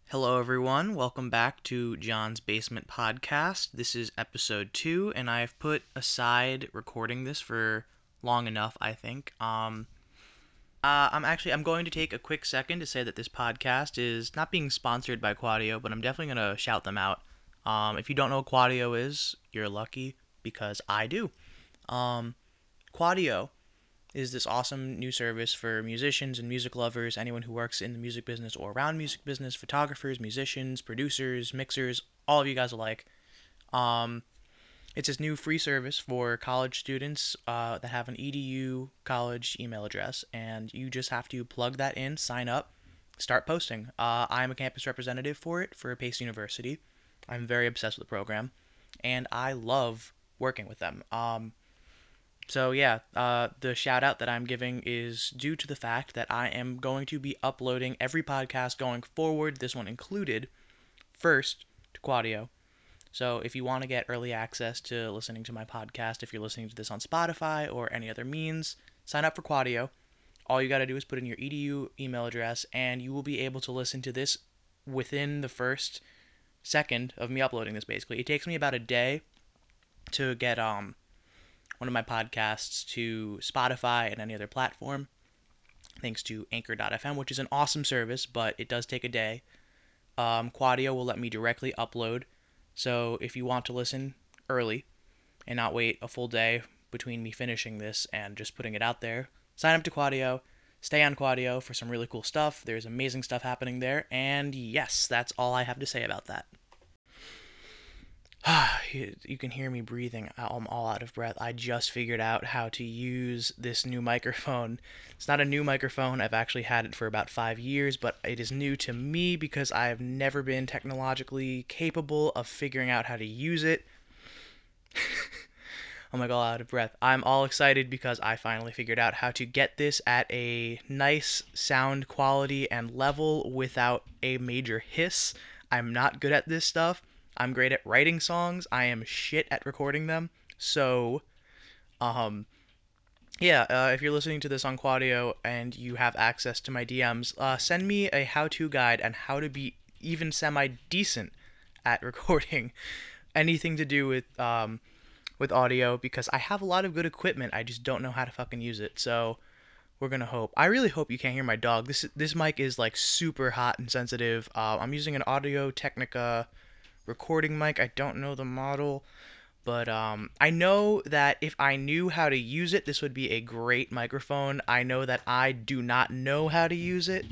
Hello, everyone. Welcome back to John's Basement Podcast. This is episode 2, and I've put aside recording this for long enough, I think. I'm going to take a quick second to say that this podcast is not being sponsored by Quadio, but I'm definitely going to shout them out. If you don't know what Quadio is, you're lucky because I do. Um, Quadio is this awesome new service for musicians and music lovers, anyone who works in the music business or around music business, photographers, musicians, producers, mixers, all of you guys alike. Um, it's this new free service for college students that have an EDU college email address, and you just have to plug that in, sign up, start posting. I'm a campus representative for it for Pace University. I'm very obsessed with the program, and I love working with them. The shout out that I'm giving is due to the fact that I am going to be uploading every podcast going forward, this one included, first to Quadio. So if you want to get early access to listening to my podcast, if you're listening to this on Spotify or any other means, sign up for Quadio. All you got to do is put in your EDU email address, and you will be able to listen to this within the first second of me uploading this. Basically, it takes me about a day to get one of my podcasts to Spotify and any other platform, thanks to Anchor.fm, which is an awesome service, but it does take a day. Quadio will let me directly upload, so if you want to listen early and not wait a full day between me finishing this and just putting it out there, sign up to Quadio. Stay on Quadio for some really cool stuff. There's amazing stuff happening there, and yes, that's all I have to say about that. You can hear me breathing. I'm all out of breath. I just figured out how to use this new microphone. It's not a new microphone. I've actually had it for about 5 years, but it is new to me because I have never been technologically capable of figuring out how to use it. Oh my god, out of breath. I'm all excited because I finally figured out how to get this at a nice sound quality and level without a major hiss. I'm not good at this stuff. I'm great at writing songs. I am shit at recording them. So, um, if you're listening to this on Quadio and you have access to my DMs, send me a how-to guide on how to be even semi-decent at recording anything to do with audio because I have a lot of good equipment. I just don't know how to fucking use it. So we're gonna hope. I really hope you can't hear my dog. This mic is like super hot and sensitive. I'm using an Audio Technica recording mic. I don't know the model, but I know that if I knew how to use it, this would be a great microphone. I know that I do not know how to use it,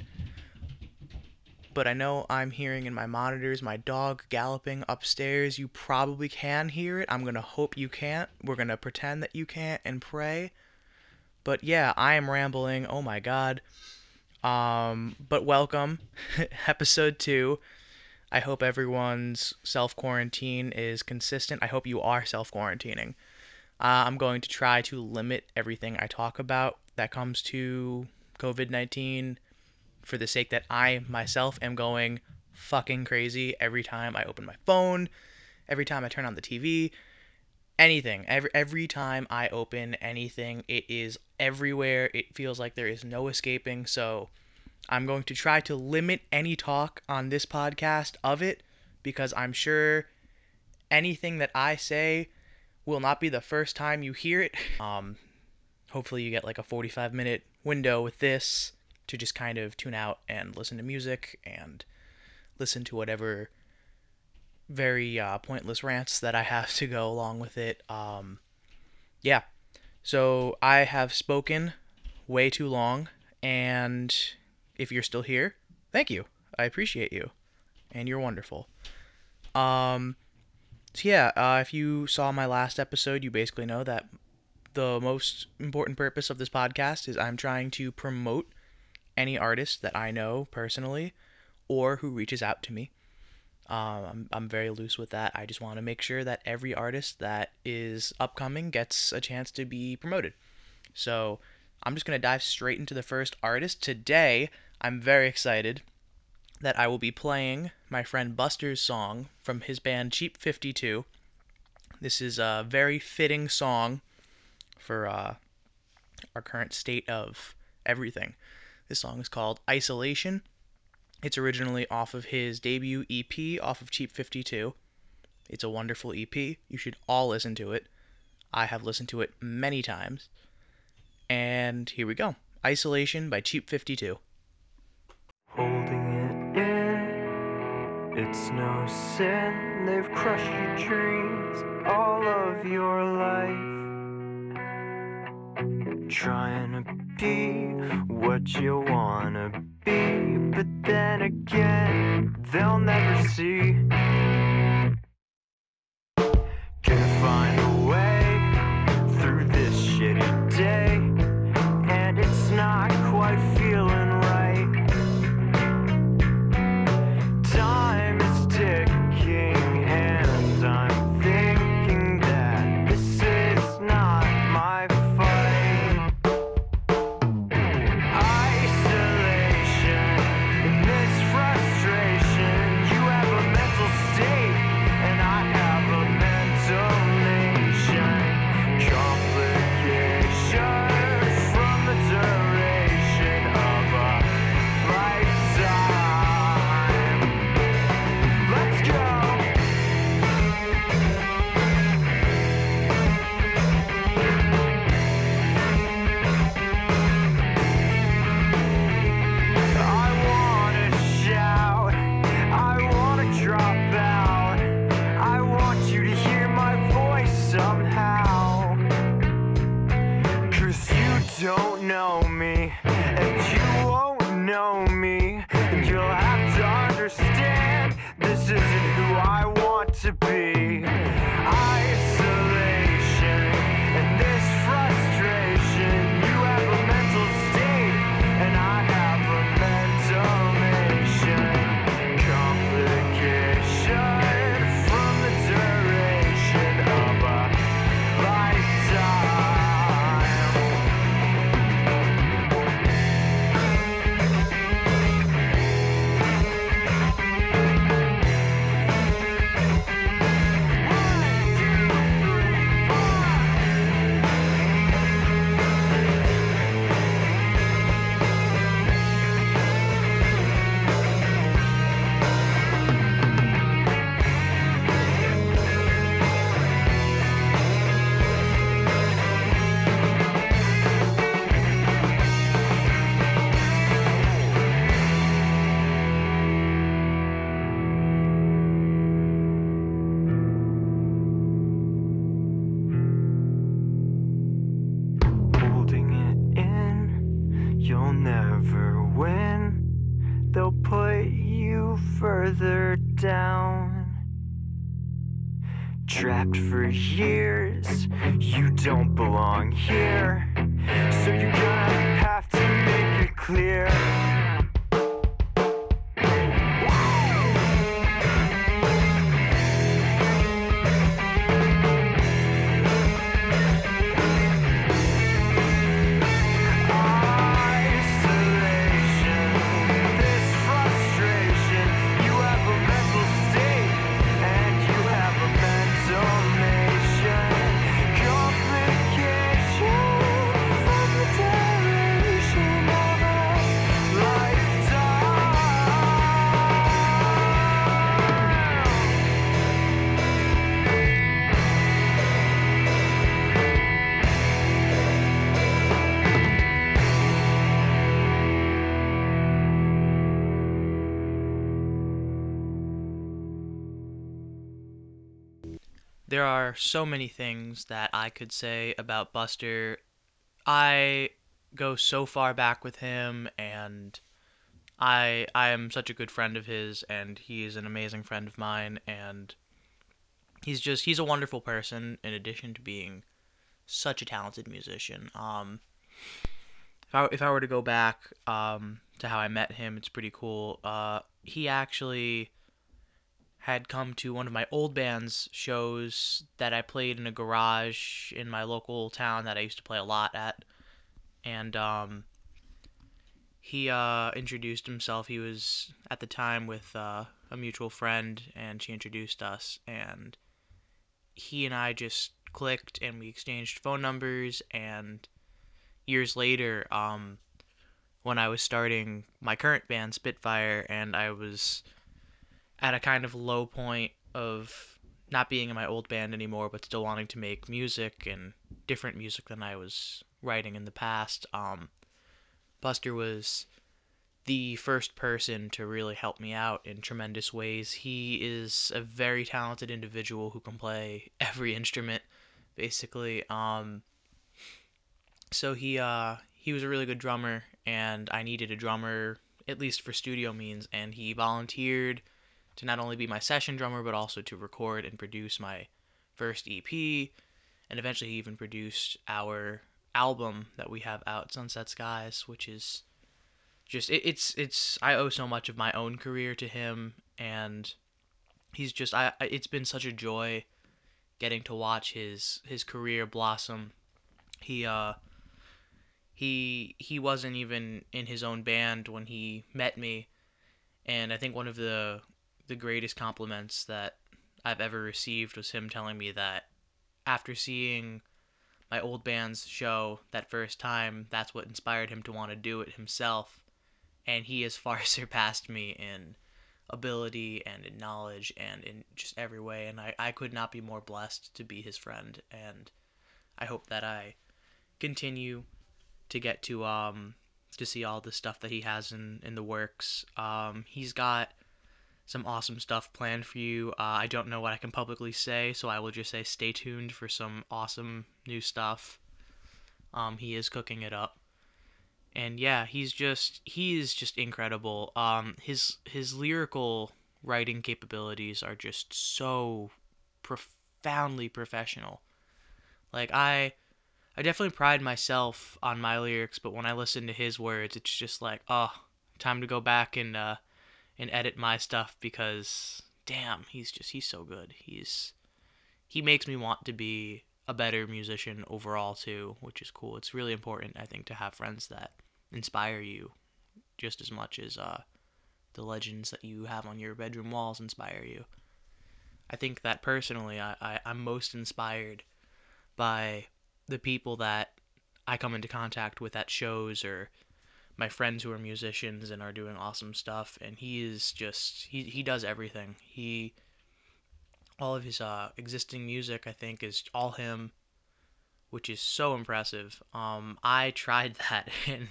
but I know I'm hearing in my monitors my dog galloping upstairs. You probably can hear it. I'm going to hope you can't. We're going to pretend that you can't and pray. But yeah, I am rambling. Oh my god. But welcome. Episode 2. I hope everyone's self quarantine is consistent. I hope you are self quarantining. I'm going to try to limit everything I talk about that comes to COVID 19 for the sake that I myself am going fucking crazy every time I open my phone, every time I turn on the TV, anything. Every time I open anything, it is everywhere. It feels like there is no escaping. So I'm going to try to limit any talk on this podcast of it because I'm sure anything that I say will not be the first time you hear it. Hopefully you get like a 45-minute window with this to just kind of tune out and listen to music and listen to whatever very pointless rants that I have to go along with it. Yeah. So I have spoken way too long, and if you're still here, thank you. I appreciate you, and you're wonderful. Um, if you saw my last episode, you basically know that the most important purpose of this podcast is I'm trying to promote any artist that I know personally or who reaches out to me. I'm very loose with that. I just want to make sure that every artist that is upcoming gets a chance to be promoted. So I'm just going to dive straight into the first artist. Today, I'm very excited that I will be playing my friend Buster's song from his band Cheap 52. This is a very fitting song for our current state of everything. This song is called Isolation. It's originally off of his debut EP off of Cheap 52. It's a wonderful EP. You should all listen to it. I have listened to it many times. And here we go. Isolation by Cheap 52. Holding it in, it's no sin. They've crushed your dreams all of your life. Trying to be what you wanna be, but then again, they'll never see. Gonna find a way through this shitty day, and it's not quite feeling right. Time is ticking, and I'm thinking that this is not my fight. Isolation, in this frustration, you have a mental state, and I have a mental nation. Complication from the duration of a lifetime. Let's go. I wanna shout, I wanna drop out, I want you to hear my voice somehow. 'Cause you don't know me, and you won't know me, and you'll have to understand this isn't who I want to be. Isolation, and this frustration, you have a mental state, and I have a mental nation. Complication from the duration of a lifetime. Holding it in, you'll never win. They'll put you further down. Trapped for years, you don't belong here. So you're gonna have to make it clear. Isolation, this frustration, you have a mental state, and you have a mental nation. Complication from the duration of a lifetime. There are so many things that I could say about Buster. I go so far back with him, and I am such a good friend of his, and he is an amazing friend of mine, and he's a wonderful person in addition to being such a talented musician. If I were to go back to how I met him, it's pretty cool. He actually had come to one of my old band's shows that I played in a garage in my local town that I used to play a lot at, and he introduced himself. He was at the time with a mutual friend, and she introduced us, and he and I just clicked, and we exchanged phone numbers, and years later, when I was starting my current band, Spitfire, and I was at a kind of low point of not being in my old band anymore, but still wanting to make music and different music than I was writing in the past. Buster was the first person to really help me out in tremendous ways. He is a very talented individual who can play every instrument, basically. So he was a really good drummer, and I needed a drummer at least for studio means, and he volunteered to not only be my session drummer but also to record and produce my first EP, and eventually he even produced our album that we have out, Sunset Skies, which is just it's I owe so much of my own career to him, and he's just it's been such a joy getting to watch his career blossom. He he wasn't even in his own band when he met me, and I think one of the greatest compliments that I've ever received was him telling me that after seeing my old band's show that first time, that's what inspired him to want to do it himself, and he has far surpassed me in ability and in knowledge and in just every way, and I could not be more blessed to be his friend, and I hope that I continue to get to see all the stuff that he has in the works. He's got some awesome stuff planned for you. I don't know what I can publicly say, so I will just say stay tuned for some awesome new stuff. He is cooking it up, and yeah, he is just incredible. His lyrical writing capabilities are just so profoundly professional. Like I definitely pride myself on my lyrics, but when I listen to his words, it's just like, oh, time to go back and edit my stuff because damn, he's so good. He makes me want to be a better musician overall too, which is cool. It's really important, I think, to have friends that inspire you just as much as the legends that you have on your bedroom walls inspire you. I think that personally, I'm most inspired by the people that I come into contact with at shows or my friends who are musicians and are doing awesome stuff, and he is just he does everything. He all of his existing music I think is all him, which is so impressive. I tried that and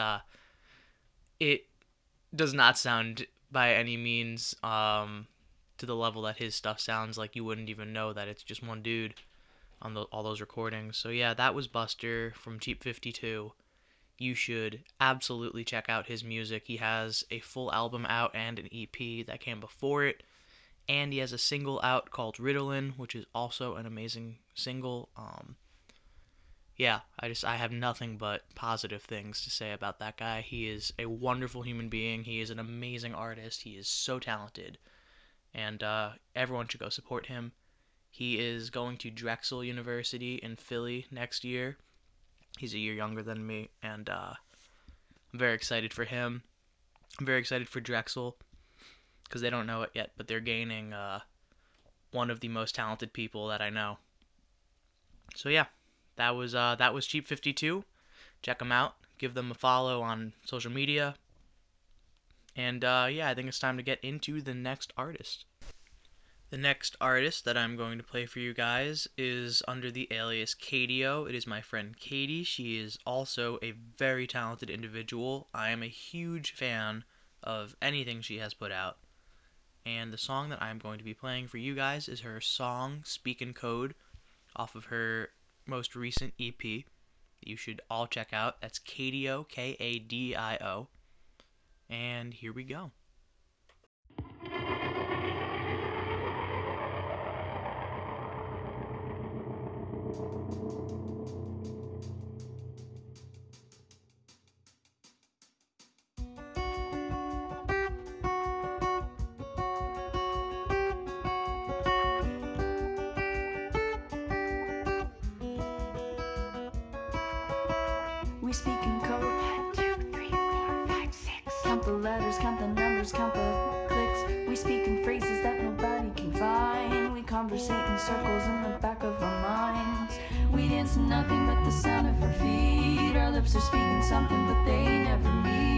it does not sound by any means to the level that his stuff sounds. Like you wouldn't even know that it's just one dude on all those recordings. So yeah, that was Buster from Cheap 52. You should absolutely check out his music. He has a full album out and an EP that came before it, and he has a single out called Ritalin, which is also an amazing single. Yeah, I have nothing but positive things to say about that guy. He is a wonderful human being. He is an amazing artist. He is so talented, and everyone should go support him. He is going to Drexel University in Philly next year. He's a year younger than me, and I'm very excited for him. I'm very excited for Drexel because they don't know it yet, but they're gaining one of the most talented people that I know. So yeah, that was Cheap 52. Check them out. Give them a follow on social media. And yeah, I think it's time to get into the next artist. The next artist that I'm going to play for you guys is under the alias Kadio. It is my friend Katie. She is also a very talented individual. I am a huge fan of anything she has put out. And the song that I'm going to be playing for you guys is her song Speak in Code off of her most recent EP that you should all check out. That's Kadio, Kadio. And here we go. We speak in code. 1, 2, 3, 4, 5, 6. Count the letters, count the numbers, count the clicks. We speak in phrases that nobody can find. We conversate in circles in the back of our minds. We dance to nothing but the sound of our feet. Our lips are speaking something, but they never meet.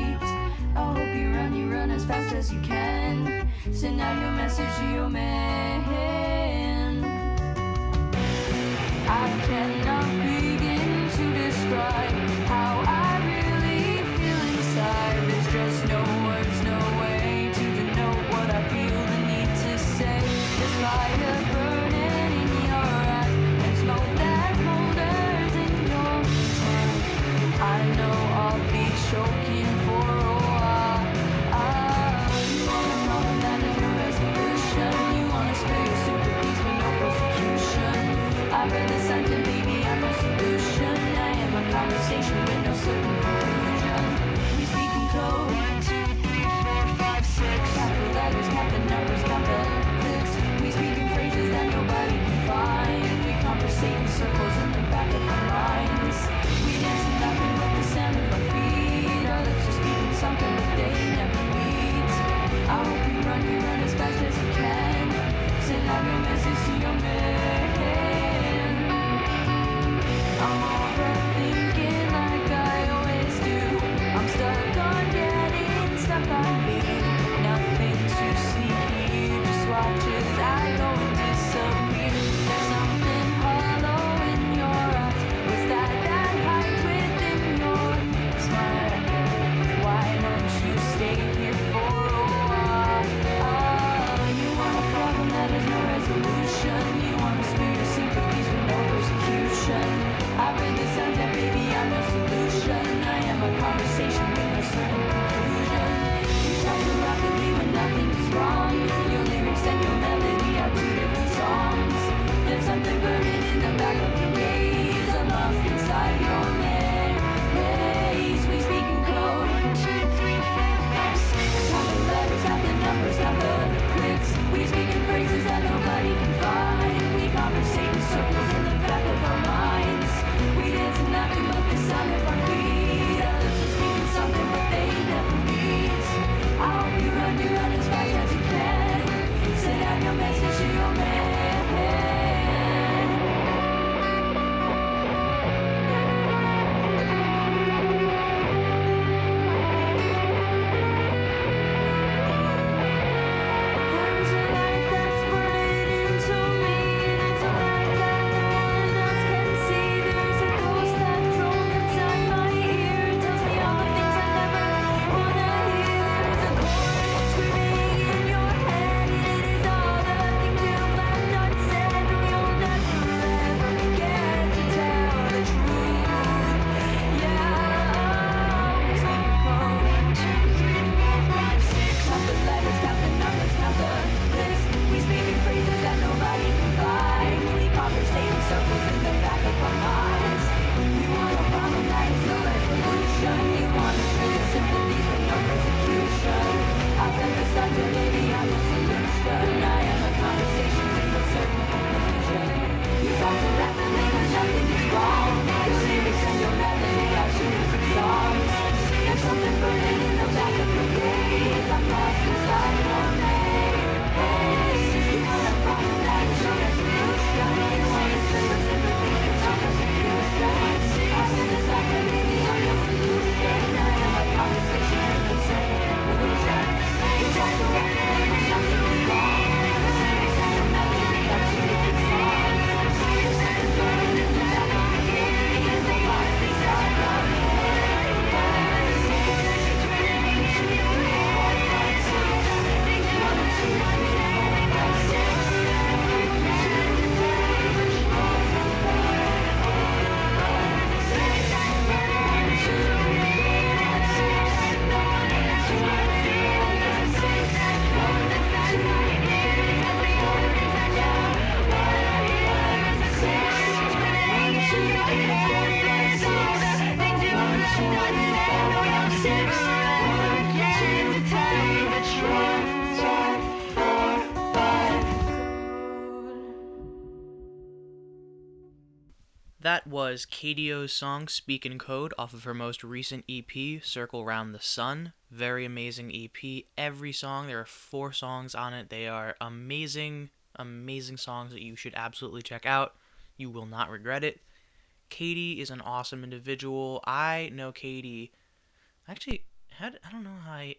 hope you run as fast as you can. Send out your message to your man. I cannot begin to describe how I really feel inside. There's just no words, no way to denote what I feel the need to say. There's fire burning in your eyes and smoke that smolders in your mind. I know I'll be choking for a while. You want a problem that is no resolution. You want to spill your sympathies with no persecution. I've read the signs and baby I'm no solution. I am a conversation with no certain conclusion. We speak in code. 1, 2, 3, 4, 5, 6. Count the letters, count the numbers, count the clicks. We speak in phrases that nobody can find. We conversate in circles in the back of our minds. We dance and laughing with the sound of our feet. Our lips are speaking something that they never meet. I hope you run as fast as you can. Send out your message to your man. I'm overthinking like I always do. I'm stuck on getting stuck on me. Nothing too sneaky, just watch as I go and disappear. There's something hollow in your eyes. What's that hides within your smile? Why don't you stay here for a while? You want a problem that has no resolution. You want to spill your sympathies with no persecution. I've read the signs and baby I'm no solution. I am a conversation with no certain conclusion. You talk so rapidly when nothing is wrong. Your lyrics and your melody are two different songs. There's something burning in the back of your gaze. I'm lost inside your maze. We speak in code. 1, 2, 3, 4, 5, 6. Count the letters, count the numbers, count the clicks. We speak in phrases that nobody can find. We conversate in circles in the back of our minds. We dance and nothing but the sound of our feet. Our lips are speaking something but they never meet. I hope you run as fast as you can. Send out your message to your man. There's a light that's burning into me, and it's a light that no one else can see. There's a ghost that drones inside my ear. It tells me all the things I never wanna hear. There's a chorus screaming in your head, and it is all the things you've left unsaid. No, you'll never ever get to tell the truth. Yeah, we speak in code. 1, 2, 3, 4, 5, 6. Count the letters, count the numbers, count the clicks. We speak in phrases that nobody can find. We conversate in circles in the back of our minds. You want a problem that is no resolution. You want to show your sympathies with no persecution. I've read the signs and baby I'm the solution. I am a conversation with no certain conclusion. You talk so rapidly when nothing is wrong. Your lyrics and your melody are two different songs. There's something burning in the back of your gaze. I'm lost inside your maze. You want a problem that is no resolution. You want to spill your sympathies with no persecution. I said the signs and baby I'm no solution. I am a conversation with no certain conclusion. You talk so rapidly when nothing is wrong. Your lyrics and your melody are two different songs. There's something burning in the back of your gaze. I'm lost inside your That was KDO's song Speak in Code off of her most recent EP, Circle Round the Sun. Very amazing EP. Every song, there are 4 songs on it. They are amazing, amazing songs that you should absolutely check out. You will not regret it. Katie is an awesome individual. I know Katie. Actually, I don't know how I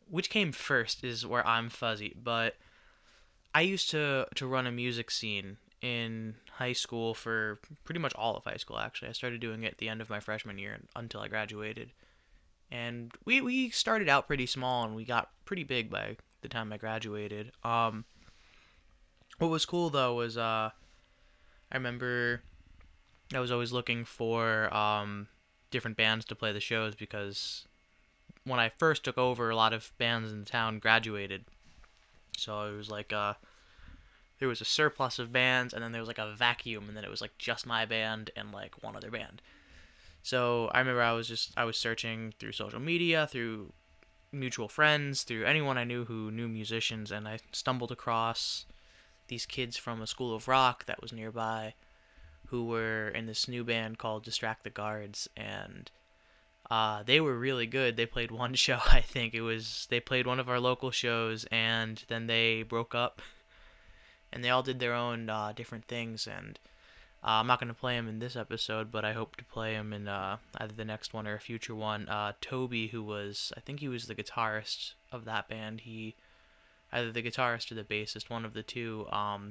which came first is where I'm fuzzy, but I used to run a music scene in high school for pretty much all of high school actually. I started doing it at the end of my freshman year until I graduated. And we started out pretty small and we got pretty big by the time I graduated. What was cool though was I remember I was always looking for different bands to play the shows because when I first took over, a lot of bands in the town graduated. So it was like there was a surplus of bands, and then there was like a vacuum, and then it was like just my band and like one other band. So I remember I was searching through social media, through mutual friends, through anyone I knew who knew musicians, and I stumbled across these kids from a school of rock that was nearby who were in this new band called Distract the Guards, and they were really good. They played one show, I think they played one of our local shows, and then they broke up, and they all did their own different things. And I'm not going to play them in this episode, but I hope to play them in either the next one or a future one. Toby, I think he was the guitarist of that band. Either the guitarist or the bassist, one of the two.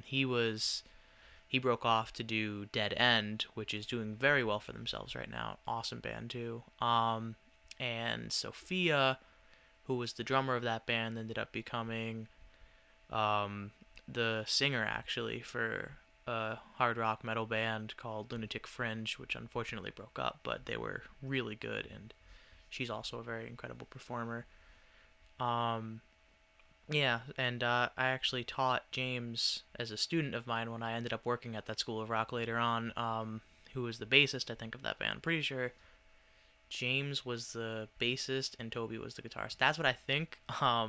He broke off to do Dead End, which is doing very well for themselves right now. Awesome band too. And Sophia, who was the drummer of that band, ended up becoming the singer actually for a hard rock metal band called Lunatic Fringe, which unfortunately broke up, but they were really good, and she's also a very incredible performer. Yeah, and I actually taught James as a student of mine when I ended up working at that school of rock later on, who was the bassist, I think, of that band. Pretty sure James was the bassist and Toby was the guitarist. That's what I think.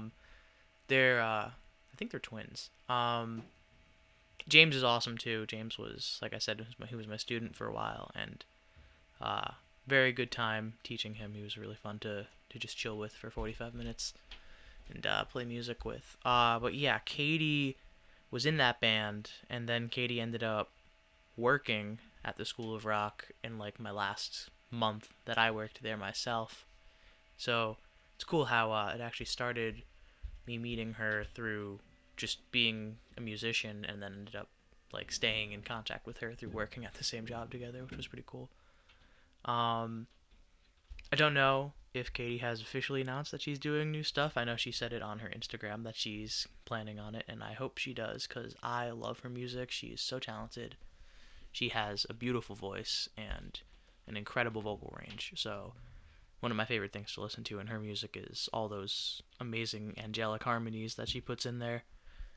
I think they're twins. James is awesome too. James was, like I said, he was my student for a while, and very good time teaching him. He was really fun to just chill with for 45 minutes and play music with. But yeah, Katie was in that band, and then Katie ended up working at the School of Rock in like my last month that I worked there myself. So it's cool how it actually started me meeting her through just being a musician, and then ended up like staying in contact with her through working at the same job together, which was pretty cool. I don't know if Katie has officially announced that she's doing new stuff. I know she said it on her Instagram that she's planning on it, and I hope she does because I love her music. She is so talented. She has a beautiful voice and an incredible vocal range. So one of my favorite things to listen to in her music is all those amazing angelic harmonies that she puts in there.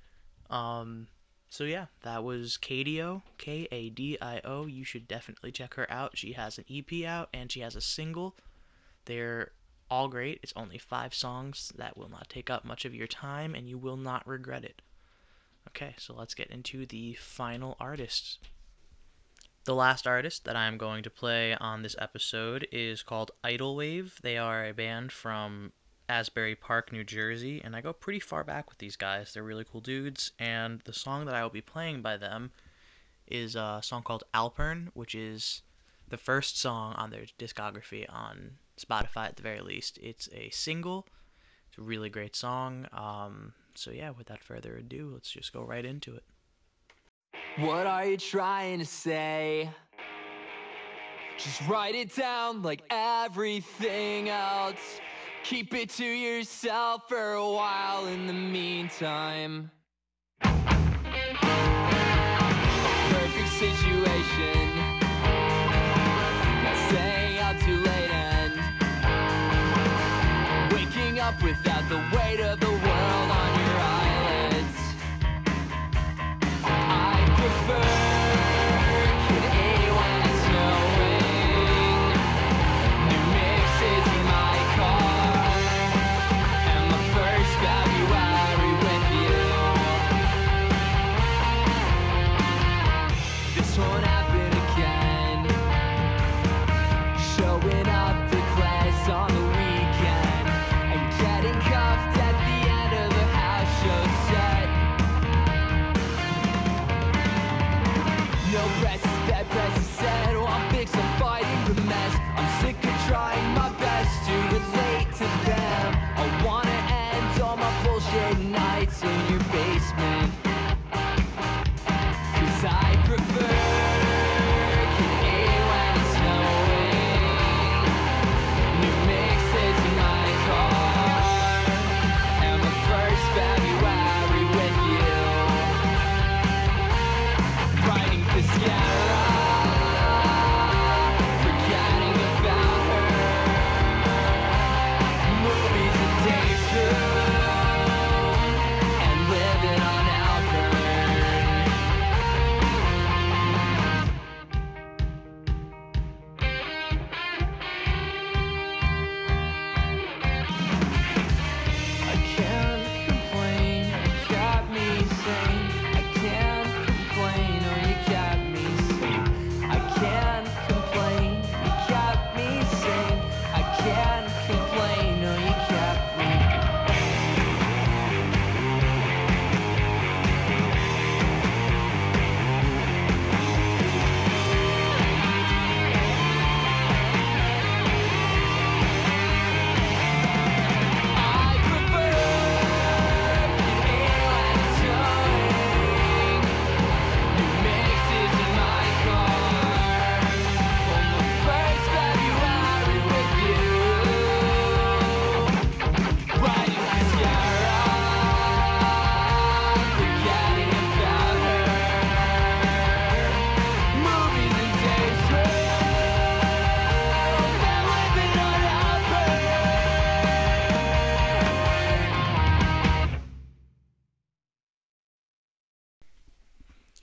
So yeah, that was Kadio, Kadio. You should definitely check her out. She has an EP out and she has a single. They're all great. It's only 5 songs that will not take up much of your time, and you will not regret it. Okay, so let's get into the final artist. The last artist that I'm going to play on this episode is called Idlewave. They are a band from Asbury Park, New Jersey, and I go pretty far back with these guys. They're really cool dudes, and the song that I will be playing by them is a song called Alpern, which is the first song on their discography on Spotify at the very least. It's a single. It's a really great song. So yeah, without further ado, let's just go right into it. What are you trying to say? Just write it down like everything else. Keep it to yourself for a while in the meantime. Perfect situation. Not staying up too late and waking up without the weight of the world on your eyelids. I prefer kitty when it's snowing. New mixes in my car, and my first February with you. This won't happen again. Showing up to class on the weekend and getting cuffed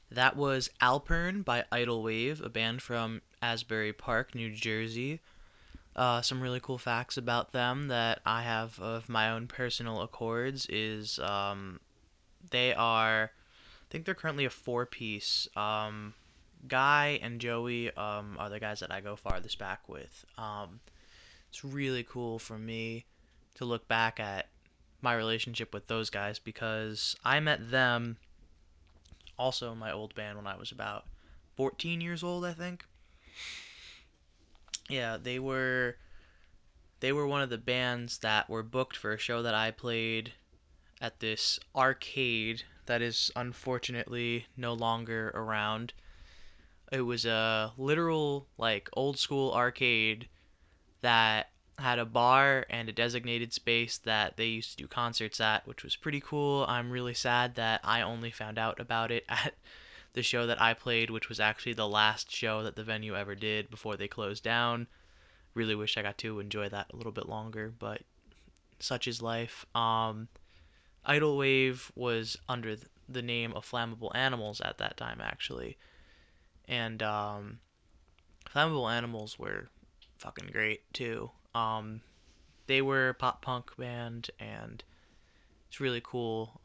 That was Alpern by Idlewave, a band from Asbury Park, New Jersey. Some really cool facts about them that I have of my own personal accords is they are, I think they're currently a four-piece. Guy and Joey are the guys that I go farthest back with. It's really cool for me to look back at my relationship with those guys because I met them also in my old band when I was about 14 years old, I think. Yeah, they were one of the bands that were booked for a show that I played at this arcade that is unfortunately no longer around. It was a literal like old school arcade that had a bar and a designated space that they used to do concerts at, which was pretty cool. I'm really sad that I only found out about it at the show that I played, which was actually the last show that the venue ever did before they closed down. Really wish I got to enjoy that a little bit longer, but such is life. Idlewave was under the name of Flammable Animals at that time, actually, and Flammable Animals were fucking great too. They were a pop punk band, and it's really cool.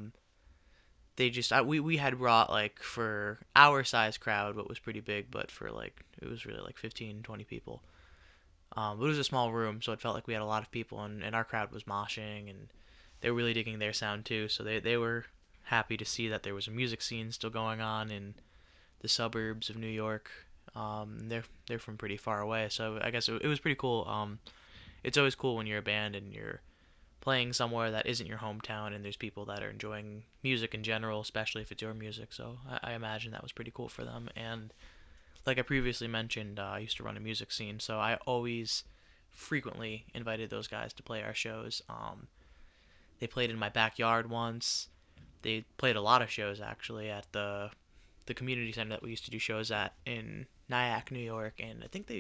They just we had brought like for our size crowd, what was pretty big, but for like it was really like 15, 20 people. It was a small room, so it felt like we had a lot of people, and our crowd was moshing, and they were really digging their sound too. So they were happy to see that there was a music scene still going on in the suburbs of New York. They're from pretty far away, so I guess it was pretty cool. It's always cool when you're a band and you're playing somewhere that isn't your hometown, and there's people that are enjoying music in general, especially if it's your music. So I imagine that was pretty cool for them. And like I previously mentioned, I used to run a music scene, so I always frequently invited those guys to play our shows. They played in my backyard once. They played a lot of shows actually at the community center that we used to do shows at in Nyack, New York, and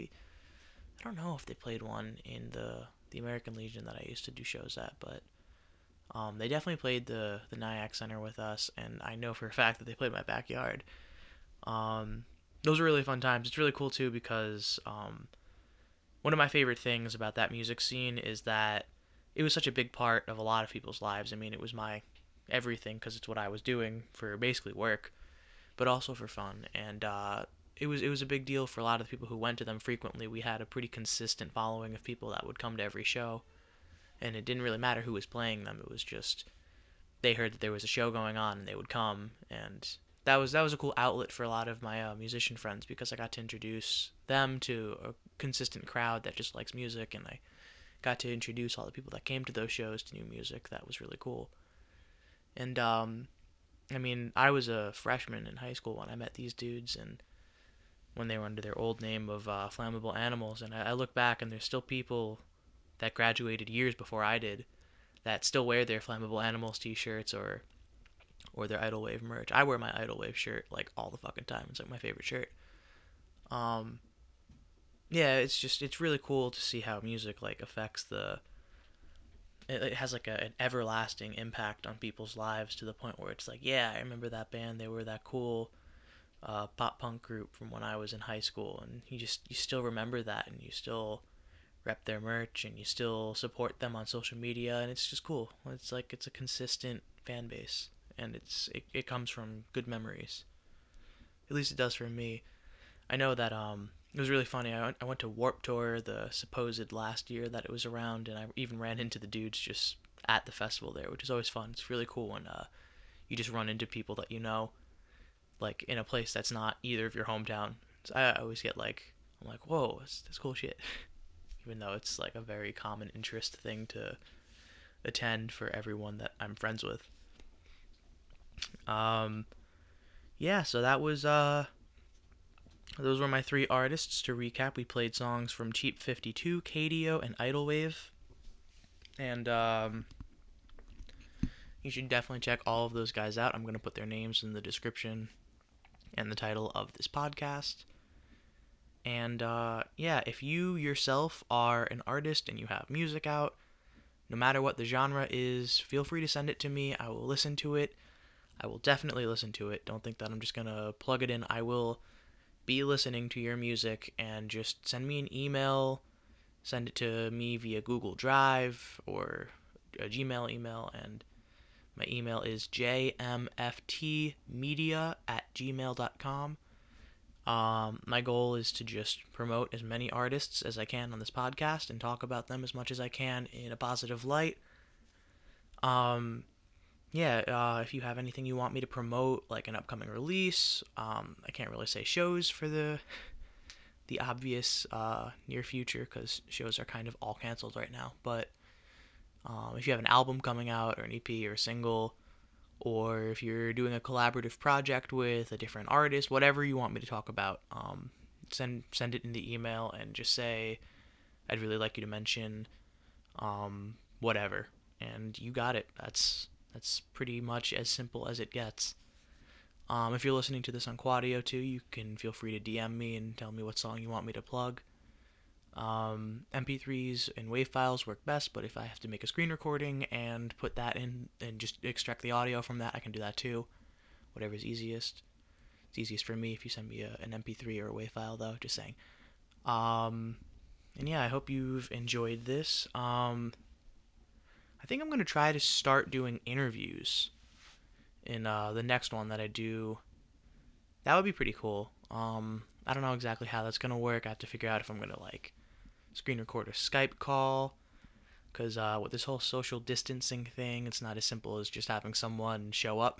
I don't know if they played one in the American Legion that I used to do shows at, but they definitely played the Nyack Center with us, and I know for a fact that they played my backyard. Um, those were really fun times. It's really cool too because one of my favorite things about that music scene is that it was such a big part of a lot of people's lives. I mean, it was my everything because it's what I was doing for basically work, but also for fun. And it was a big deal for a lot of the people who went to them frequently. We had a pretty consistent following of people that would come to every show, and it didn't really matter who was playing them. It was just they heard that there was a show going on and they would come, and that was a cool outlet for a lot of my musician friends because I got to introduce them to a consistent crowd that just likes music, and I got to introduce all the people that came to those shows to new music. That was really cool. And I mean, I was a freshman in high school when I met these dudes, and when they were under their old name of Flammable Animals, and I look back and there's still people that graduated years before I did that still wear their Flammable Animals t-shirts or their Idlewave merch. I wear my Idlewave shirt like all the fucking time. It's like my favorite shirt. Um, yeah, it's really cool to see how music like affects it has like an everlasting impact on people's lives to the point where it's like, yeah, I remember that band. They were that cool pop punk group from when I was in high school, and you still remember that, and you still rep their merch, and you still support them on social media, and it's just cool. It's like it's a consistent fan base, and it comes from good memories. At least it does for me. I know that it was really funny. I went to Warp Tour the supposed last year that it was around, and I even ran into the dudes just at the festival there, which is always fun. It's really cool when you just run into people that you know, like in a place that's not either of your hometown. So I always get like, I'm like, whoa, that's cool shit. Even though it's like a very common interest thing to attend for everyone that I'm friends with. Um, yeah, so that was those were my three artists. To recap, we played songs from Cheap 52, KDO, and Idlewave. And you should definitely check all of those guys out. I'm going to put their names in the description and the title of this podcast. And yeah, if you yourself are an artist and you have music out, no matter what the genre is, feel free to send it to me. I will listen to it. I will definitely listen to it. Don't think that I'm just gonna plug it in. I will be listening to your music, and just send me an email. Send it to me via Google Drive or a Gmail email, and my email is jmftmedia@gmail.com. My goal is to just promote as many artists as I can on this podcast and talk about them as much as I can in a positive light. Um, if you have anything you want me to promote, like an upcoming release, I can't really say shows for the obvious near future because shows are kind of all canceled right now. But if you have an album coming out or an EP or a single, or if you're doing a collaborative project with a different artist, whatever you want me to talk about, send it in the email and just say I'd really like you to mention whatever, and you got it. That's pretty much as simple as it gets. If you're listening to this on Quadio too, you can feel free to DM me and tell me what song you want me to plug. MP3s and WAV files work best, but if I have to make a screen recording and put that in and just extract the audio from that, I can do that too. Whatever's easiest. It's easiest for me if you send me an MP3 or a WAV file, though, just saying. And yeah, I hope you've enjoyed this. I think I'm going to try to start doing interviews in the next one that I do. That would be pretty cool. I don't know exactly how that's going to work. I have to figure out if I'm going to, like, screen record a Skype call, because with this whole social distancing thing, it's not as simple as just having someone show up.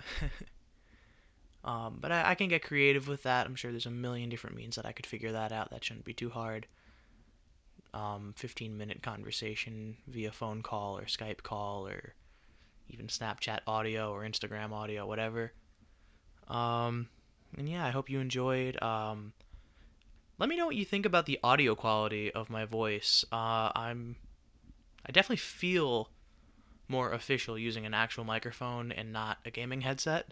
But I can get creative with that. I'm sure there's a million different means that I could figure that out. That shouldn't be too hard. 15-minute conversation via phone call or Skype call or even Snapchat audio or Instagram audio, whatever. And yeah, I hope you enjoyed. Let me know what you think about the audio quality of my voice. I definitely feel more official using an actual microphone and not a gaming headset.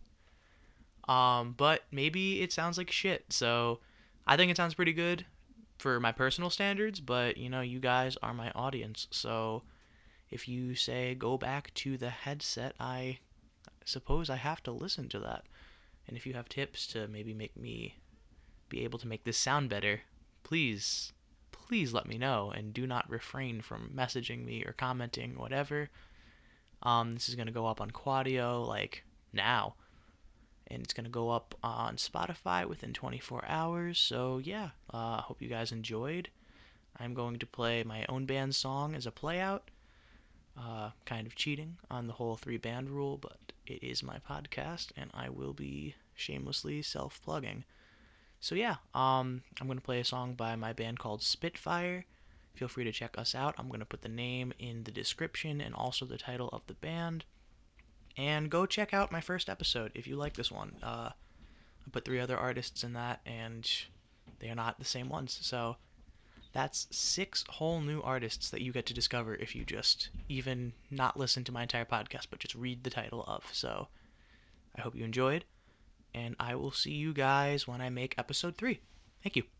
But maybe it sounds like shit. So I think it sounds pretty good for my personal standards, but you guys are my audience. So if you say go back to the headset, I suppose I have to listen to that. And if you have tips to maybe make me be able to make this sound better, please let me know, and do not refrain from messaging me or commenting, whatever. This is going to go up on Quadio like now, and it's going to go up on Spotify within 24 hours. So yeah, I hope you guys enjoyed. I'm going to play my own band song as a playout. Kind of cheating on the whole 3-band rule, but it is my podcast, and I will be shamelessly self-plugging. So yeah, I'm going to play a song by my band called Spitfire. Feel free to check us out. I'm going to put the name in the description and also the title of the band. And go check out my first episode if you like this one. I put 3 other artists in that, and they are not the same ones. So that's 6 whole new artists that you get to discover if you just even not listen to my entire podcast, but just read the title of. So I hope you enjoyed, and I will see you guys when I make episode 3. Thank you.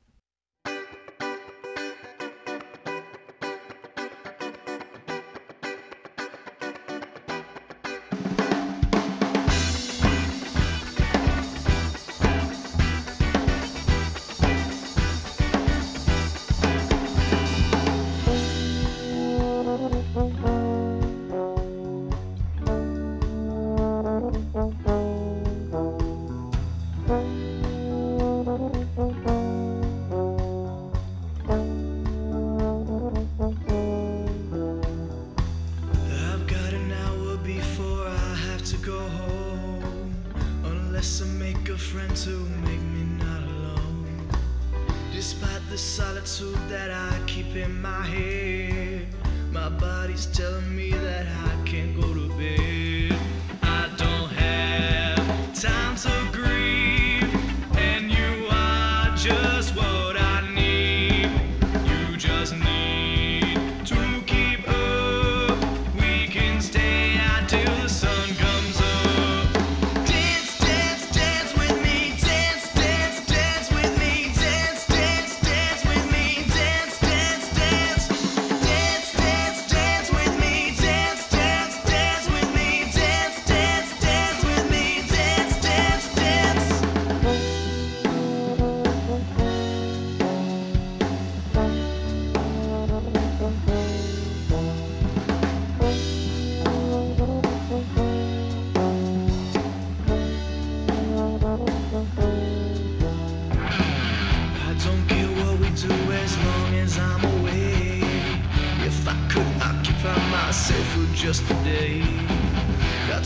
I've got an hour before I have to go home, unless I make a friend to make me not alone. Despite the solitude that I keep in my head, my body's telling me that I can't go to bed. I don't have time to grieve, and you are just what I need. You just need to keep up. We can stay out till the sun comes up. Dance, dance, dance with me. Dance, dance, dance with me. Dance, dance, dance with me. Dance, dance, dance. Dance, dance, dance with me. Dance, dance, dance.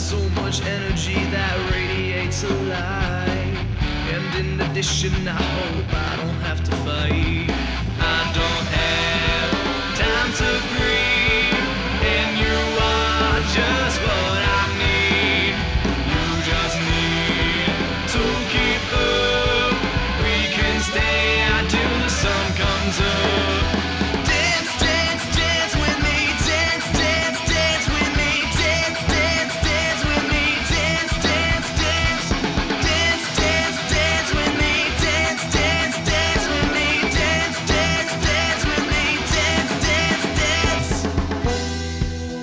so much energy that radiates a light. And in addition, I hope I don't have to fight. I don't have time to grieve, and you are just what I need. You just need to keep up. We can stay out till the sun comes up. Dance, dance, dance with me. Dance, dance, dance with me. Dance, dance, dance with me. Dance, dance, dance. Dance, dance, dance with me. Dance, dance, dance with me. Dance, dance, dance with me. Dance, dance, dance.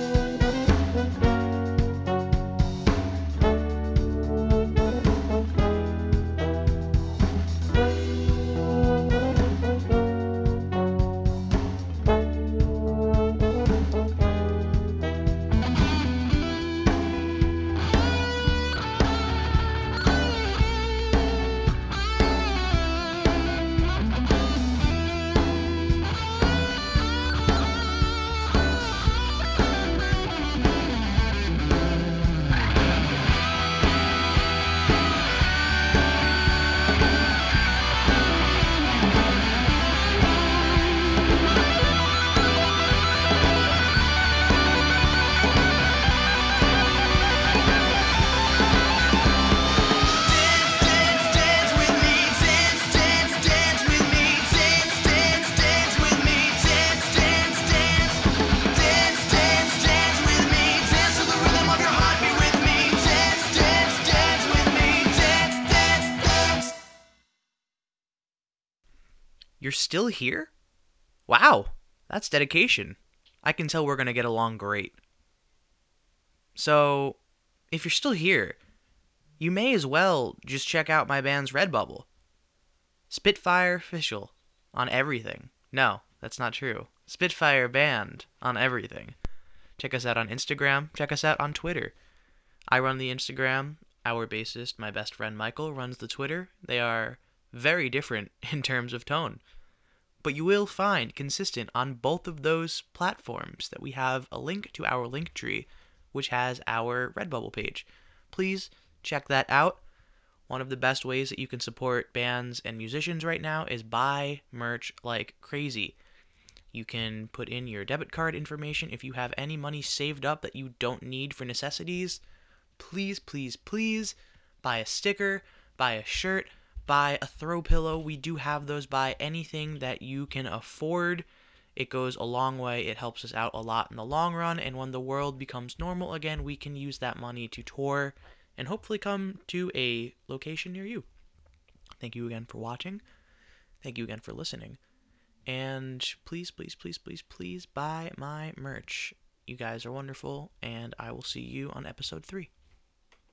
Dance, dance, dance with me. Dance, dance, dance with me. Dance, dance, dance with me. Dance, dance, dance. Dance, dance, dance with me. Dance to the rhythm of your heartbeat with me. Dance, dance, dance with me. Dance, dance, dance. You're still here? Wow, that's dedication. I can tell we're going to get along great. So, if you're still here, you may as well just check out my band's Redbubble. Spitfire Official on everything. No, that's not true. Spitfire Band on everything. Check us out on Instagram. Check us out on Twitter. I run the Instagram. Our bassist, my best friend Michael, runs the Twitter. They are very different in terms of tone. But you will find consistent on both of those platforms that we have a link to our link tree, which has our Redbubble page. Please check that out. One of the best ways that you can support bands and musicians right now is buy merch like crazy. You can put in your debit card information if you have any money saved up that you don't need for necessities. Please, please, please buy a sticker, buy a shirt, buy a throw pillow. We do have those. Buy anything that you can afford. It goes a long way. It helps us out a lot in the long run. And when the world becomes normal again, we can use that money to tour and hopefully come to a location near you. Thank you again for watching. Thank you again for listening. And please, please, please, please, please buy my merch. You guys are wonderful, and I will see you on episode 3.